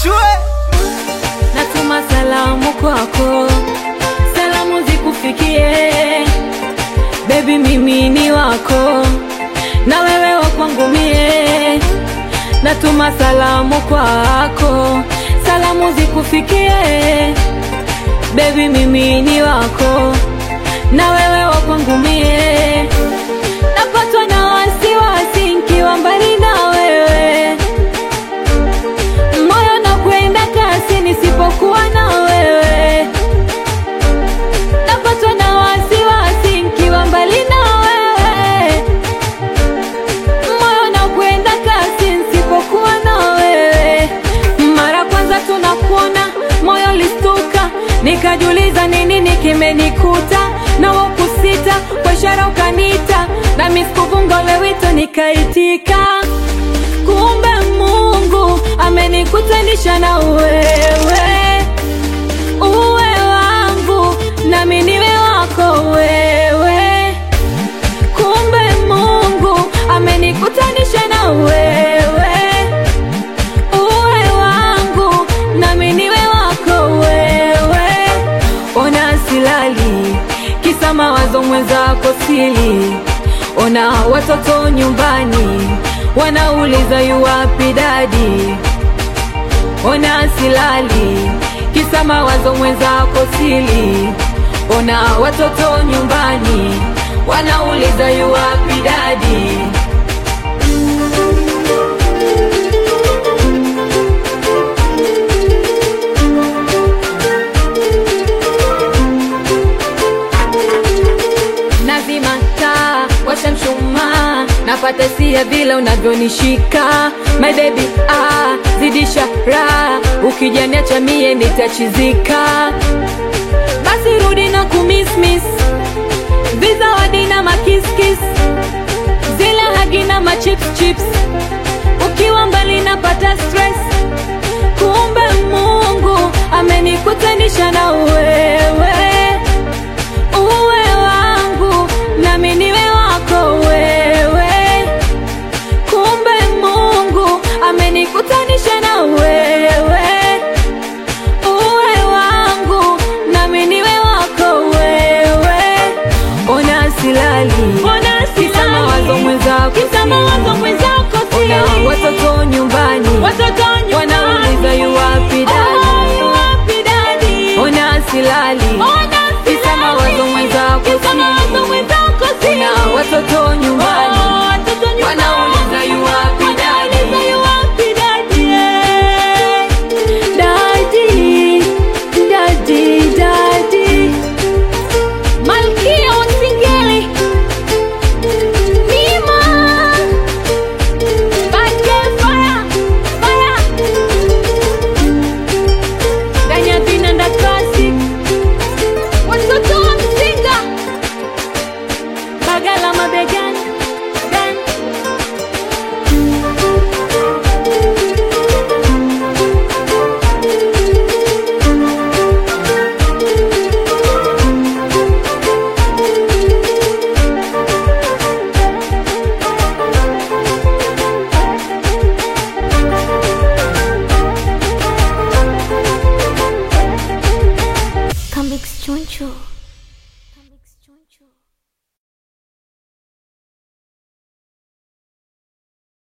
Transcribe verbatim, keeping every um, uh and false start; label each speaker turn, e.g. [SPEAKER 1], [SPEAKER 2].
[SPEAKER 1] chue.
[SPEAKER 2] Natuma salamu kwako, salamu zikufikie. Baby mimi ni wako, na wewe wa kwangu mie. Natuma salamu kwako, salamu zikufikie. Baby mimi ni wako, na wewe wa kwangu mie. Napatwa na wasiwasi nikiwa mbali na wewe, moyo na kwenda kasi nisipokuwa na wewe. Napatwa na wasiwasi nikiwa mbali na wewe, moyo na kwenda kasi nisipokuwa na wewe. Mara kwanza tunakuona moyo listuka, nikajuliza nini nikimenikuta. Na wakusita kwa ishara ukanita, na miskuvunga ule wito nikaitika. Kumbe Mungu amenikutanisha na wewe, uwe wangu nami niwe wako wewe. Kumbe Mungu amenikutanisha na wewe, uwe wangu nami niwe wako wewe. Ona silali kisa mawazo mwenzako sili, ona watoto nyumbani wanauliza yu wapi dadi. Ona silali kisa mawazo mwenzako sili, ona watoto nyumbani wanauliza yu wapi dadi. Nazima taa, washa mshumaa, napata sia vile unavyonishika. My baby ah, zidisha raha, ukijaniacha mie nitachizika. Basi rudi na kumismis, visa wadi na makiskis, zile hagi na machips chips. Ukiwa mbali napata stress. Kumbe Mungu amenikutanisha na wewe, uwe wangu nami niwe wako wewe. Kumbe Mungu amenikutanisha na wewe, uwe wangu nami niwe wako wewe. Ona silali, ona silali, kisa mawazo mwenzako, kisa mawazo mwenzako, ona watoto nyumbani, watoto